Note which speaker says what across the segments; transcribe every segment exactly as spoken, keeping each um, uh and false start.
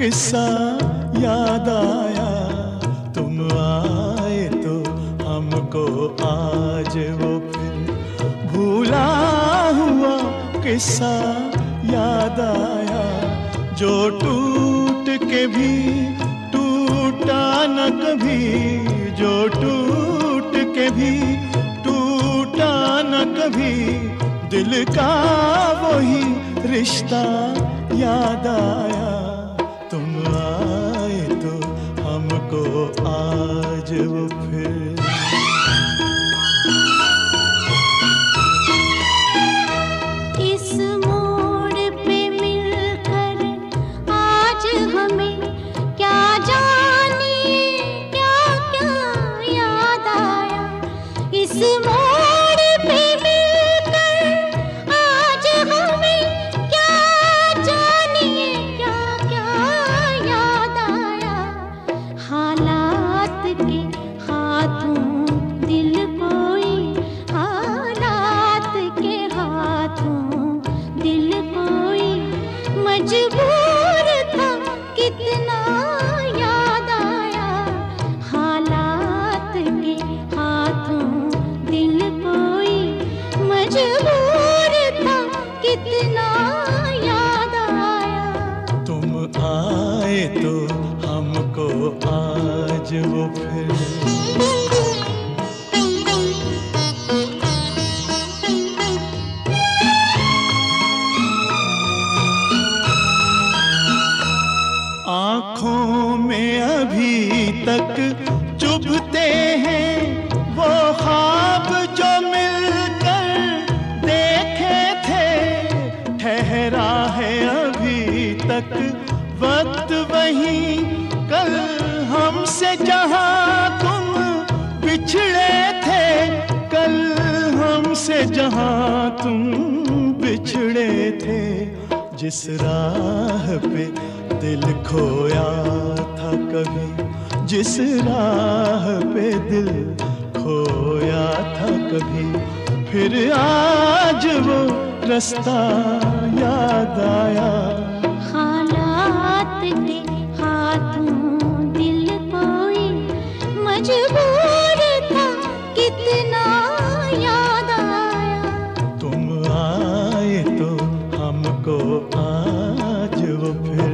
Speaker 1: किस्सा याद आया, तुम आए तो हमको आज वो फिर भूला हुआ किस्सा याद आया, जो टूट के भी टूटा न कभी, जो टूट के भी टूटा न कभी, दिल का वही रिश्ता याद आया, तुम आए तो हमको आज वो फिर।
Speaker 2: मजबूर था कितना याद आया, हालात के हाथों दिल कोई मजबूर था कितना याद आया,
Speaker 1: तुम आए तो हमको आज वो फिर। आँखों में अभी तक चुभते हैं वो ख्वाब जो मिलकर देखे थे, ठहरा है अभी तक वक्त वही, कल हमसे जहाँ तुम बिछड़े थे, कल हमसे जहाँ तुम बिछड़े थे, जिस राह पे दिल खोया था कभी, जिस राह पे दिल खोया था कभी, फिर आज वो रास्ता याद आया,
Speaker 2: हालात के हाथों दिल कोई मजबूर था कितना याद आया,
Speaker 1: तुम आए तो हमको आज वो फिर।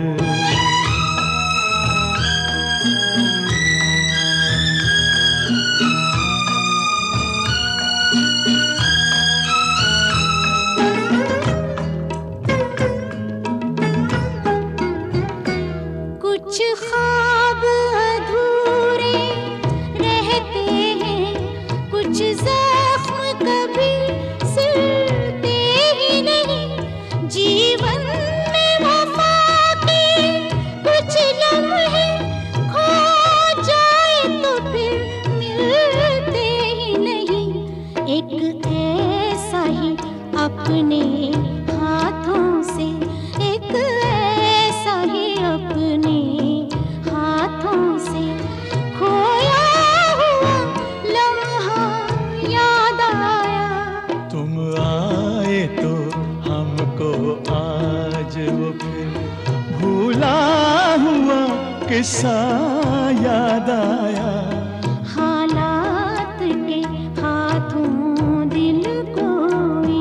Speaker 2: कुछ ख्वाब अधूरे रहते हैं, कुछ जख्म कभी सिलते ही नहीं, जीवन में वफा के कुछ लम्हे खो जाए तो फिर मिलते ही नहीं, एक ऐसा ही अपने हाथों से, एक ऐसा ही अपने हाथों से खोया हुआ लम्हा याद आया,
Speaker 1: तुम आए तो हमको आज वो फिर भूला हुआ किस्सा याद आया,
Speaker 2: हालात के हाथों दिल कोई।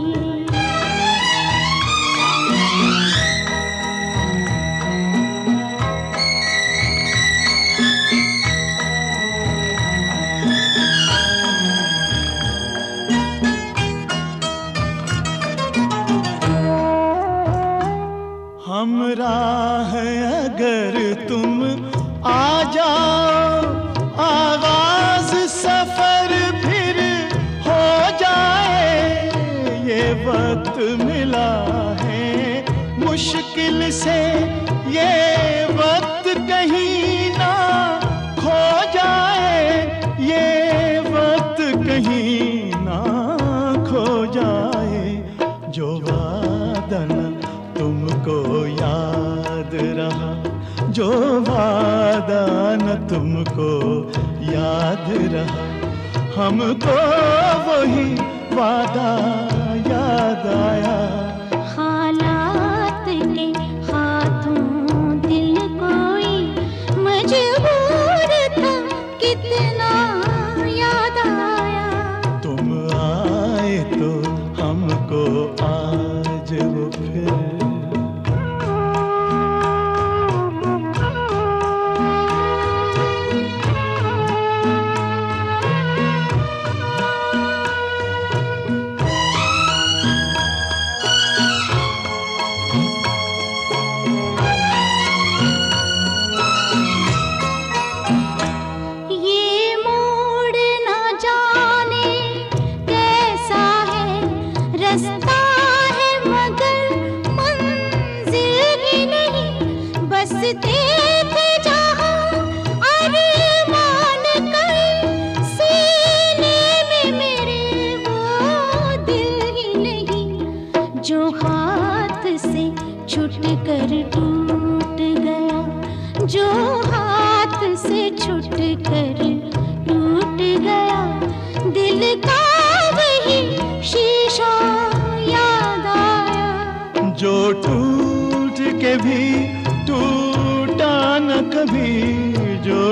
Speaker 1: हमरा है अगर तुम आ जाओ, आगाज सफर फिर हो जाए, ये वक्त मिला है मुश्किल से, ये वक्त कहीं ना खो जाए, ये वक्त कहीं ना खो जाए, जो वादा न तुमको याद रहा, जो वादा न तुमको याद रहा, हमको वही वादा याद आया,
Speaker 2: हालात के हाथों दिल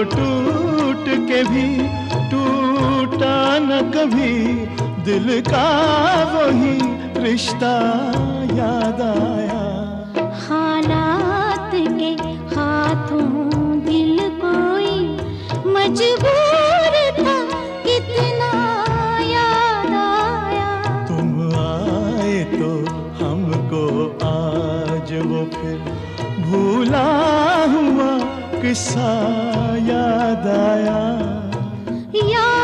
Speaker 1: टूट के भी टूटा न कभी दिल का वही रिश्ता याद आया।
Speaker 2: हालात के हाथों दिल कोई मजबूर था कितना याद आया।
Speaker 1: तुम आए तो हमको आज वो फिर भूला हुआ किस्सा याद आया।
Speaker 2: याद